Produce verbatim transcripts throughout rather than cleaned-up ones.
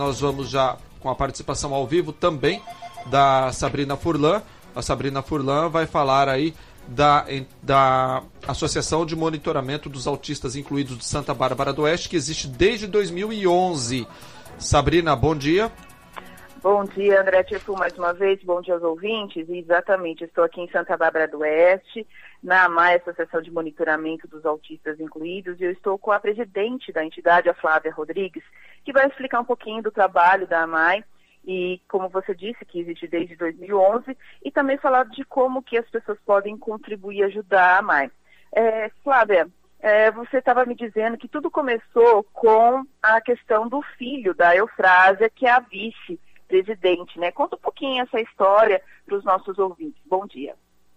Nós vamos já com a participação ao vivo também da Sabrina Furlan. A Sabrina Furlan vai falar aí da, da Associação de Monitoramento dos Autistas Incluídos de Santa Bárbara do Oeste, que existe desde dois mil e onze. Sabrina, bom dia. Bom dia, André Tirfu, mais uma vez, bom dia aos ouvintes. E exatamente, estou aqui em Santa Bárbara do Oeste, na AMAI, Associação de Monitoramento dos Autistas Incluídos, e eu estou com a presidente da entidade, a Flávia Rodrigues, que vai explicar um pouquinho do trabalho da AMAI, e como você disse, que existe desde dois mil e onze, e também falar de como que as pessoas podem contribuir e ajudar a AMAI. É, Flávia, é, você estava me dizendo que tudo começou com a questão do filho da Eufrásia, que é a vice-presidente, né? Conta um pouquinho essa história para os nossos ouvintes. Bom dia.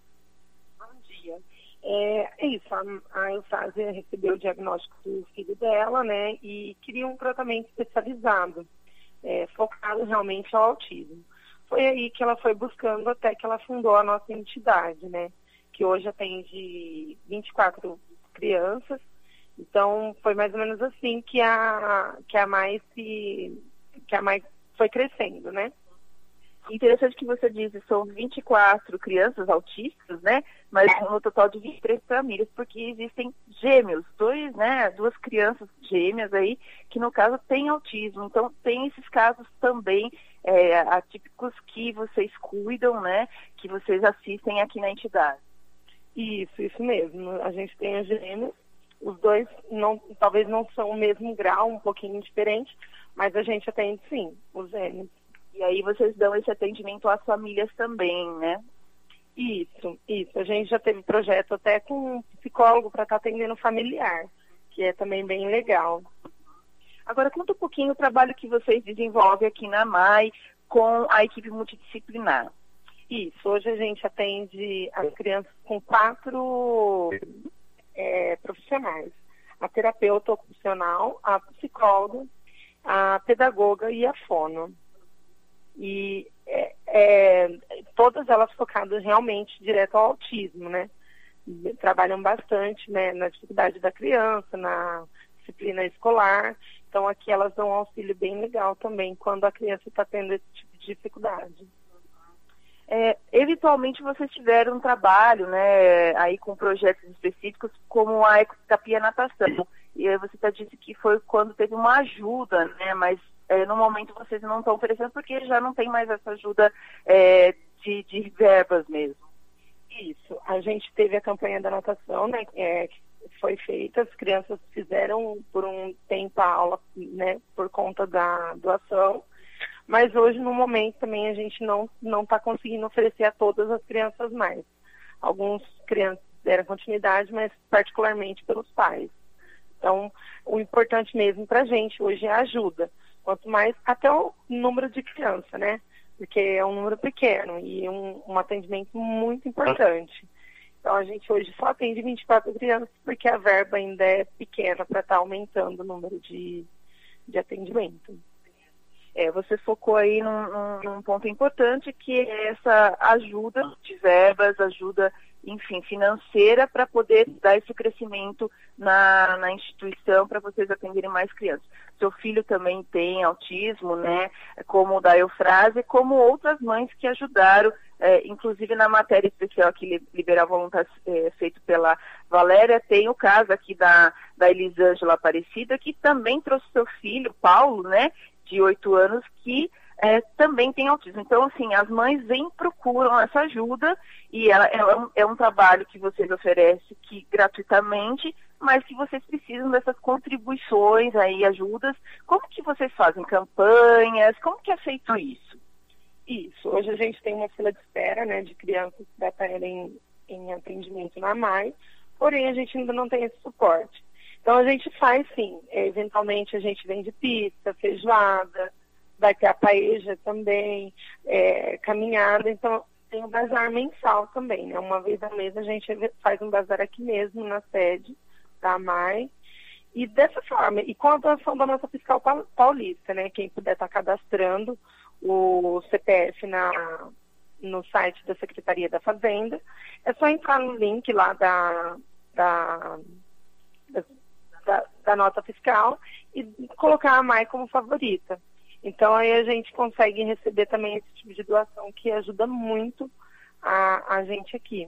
Bom dia. É, é isso, a, a Eufrásia recebeu o diagnóstico do filho dela, né? E queria um tratamento especializado. É, focado realmente ao autismo. Foi aí que ela foi buscando até que ela fundou a nossa entidade, né? Que hoje atende vinte e quatro crianças. Então, foi mais ou menos assim que a, que a AMAI se, que a AMAI foi crescendo, né? Interessante que você disse, são vinte e quatro crianças autistas, né? Mas no total de vinte e três famílias, porque existem gêmeos, dois, né? Duas crianças gêmeas aí, que no caso têm autismo. Então tem esses casos também é, atípicos que vocês cuidam, né? Que vocês assistem aqui na entidade. Isso, isso mesmo. A gente tem os gêmeos, os dois não, talvez não são o mesmo grau, um pouquinho diferente, mas a gente atende sim, os gêmeos. E aí vocês dão esse atendimento às famílias também, né? Isso, isso. A gente já teve projeto até com um psicólogo para estar atendendo familiar, que é também bem legal. Agora, conta um pouquinho o trabalho que vocês desenvolvem aqui na AMAI com a equipe multidisciplinar. Isso, hoje a gente atende as crianças com quatro é, profissionais. A terapeuta ocupacional, a psicóloga, a pedagoga e a fono. E é, é, todas elas focadas realmente direto ao autismo, né? Trabalham bastante, né, na dificuldade da criança, na disciplina escolar. Então aqui elas dão um auxílio bem legal também quando a criança está tendo esse tipo de dificuldade. É, eventualmente vocês tiveram um trabalho, né, aí com projetos específicos como a ecoterapia natação. E aí você já disse que foi quando teve uma ajuda, né, mas É, no momento vocês não estão oferecendo porque já não tem mais essa ajuda é, de, de verbas mesmo. Isso, a gente teve a campanha da natação, né, é, que foi feita, as crianças fizeram por um tempo a aula, né, por conta da doação, mas hoje no momento também a gente não não está conseguindo oferecer a todas as crianças mais. Alguns crianças deram continuidade, mas particularmente pelos pais. Então, o importante mesmo para a gente hoje é a ajuda. Quanto mais, até o número de criança, né? Porque é um número pequeno e um, um atendimento muito importante. Então, a gente hoje só atende vinte e quatro crianças porque a verba ainda é pequena para estar tá aumentando o número de, de atendimento. É, você focou aí num, num, num ponto importante, que é essa ajuda de verbas, ajuda, enfim, financeira, para poder dar esse crescimento na, na instituição, para vocês atenderem mais crianças. Seu filho também tem autismo, né, como o da Eufrásia, como outras mães que ajudaram, é, inclusive na matéria especial aqui, Liberar Voluntários, é, feito pela Valéria, tem o caso aqui da, da Elisângela Aparecida, que também trouxe seu filho, Paulo, né, de oito anos, que é, também tem autismo. Então, assim, as mães vêm, procuram essa ajuda, e ela, ela é, um, é um trabalho que vocês oferecem que, gratuitamente, mas que vocês precisam dessas contribuições aí, ajudas. Como que vocês fazem campanhas? Como que é feito isso? Isso. Hoje a gente tem uma fila de espera, né, de crianças que estarem em atendimento na AMAI, porém a gente ainda não tem esse suporte. Então a gente faz sim, eventualmente a gente vende pizza, feijoada, vai ter a paeja também, é, caminhada, então tem o bazar mensal também, né? Uma vez ao mês a gente faz um bazar aqui mesmo na sede da AMAI, e dessa forma, e com a doação da nossa fiscal paulista, né? Quem puder estar cadastrando o C P F na, no site da Secretaria da Fazenda, é só entrar no link lá da... da Da, da nota fiscal e colocar a AMAI como favorita. Então aí a gente consegue receber também esse tipo de doação que ajuda muito a, a gente aqui.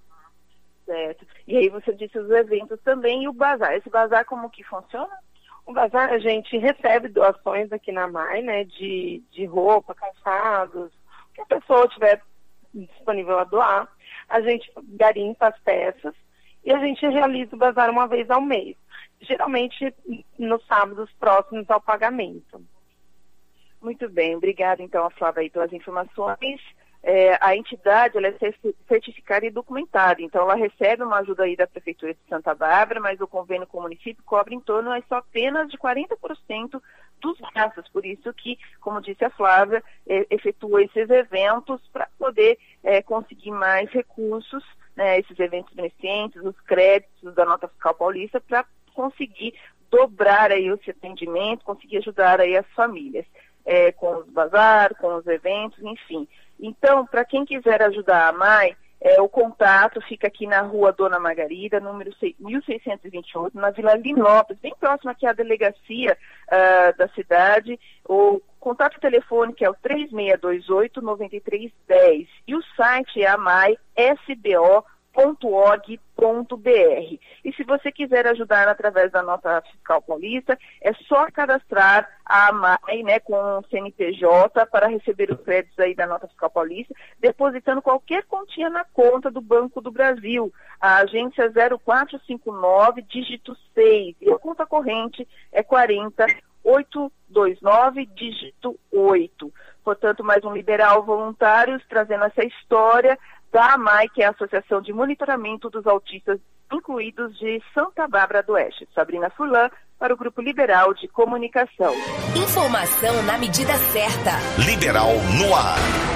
Certo. E aí você disse os eventos também e o bazar. Esse bazar como que funciona? O bazar, a gente recebe doações aqui na M A I, né, de, de roupa, calçados, o que a pessoa tiver disponível a doar. A gente garimpa as peças e a gente realiza o bazar uma vez ao mês, geralmente nos sábados próximos ao pagamento. Muito bem, obrigada então a Flávia aí pelas informações. É, a entidade ela é certificada e documentada, então ela recebe uma ajuda aí da Prefeitura de Santa Bárbara, mas o convênio com o município cobre em torno é só apenas de quarenta por cento dos gastos, por isso que, como disse a Flávia, é, efetuou esses eventos para poder é, conseguir mais recursos, né, esses eventos beneficentes, os créditos da Nota Fiscal Paulista, para conseguir dobrar aí esse atendimento, conseguir ajudar aí as famílias, é, com os bazar, com os eventos, enfim. Então, para quem quiser ajudar a M A I, é, o contato fica aqui na rua Dona Margarida, número mil seiscentos e vinte e oito, na Vila Linópolis, bem próximo aqui à delegacia uh, da cidade. O contato telefônico é o três seis dois oito, nove três um zero e o site é a m a i s b o ponto org ponto b r. E se você quiser ajudar através da Nota Fiscal Paulista, é só cadastrar a M A I, né, com o C N P J para receber os créditos aí da Nota Fiscal Paulista, depositando qualquer quantia na conta do Banco do Brasil, a agência zero quatro cinco nove, dígito seis, e a conta corrente é quarenta, oitocentos e vinte e nove, dígito oito. Portanto, mais um Liberal Voluntários trazendo essa história da A M A I, que é a Associação de Monitoramento dos Autistas Incluídos de Santa Bárbara do Oeste. Sabrina Furlan, para o Grupo Liberal de Comunicação. Informação na medida certa. Liberal no ar.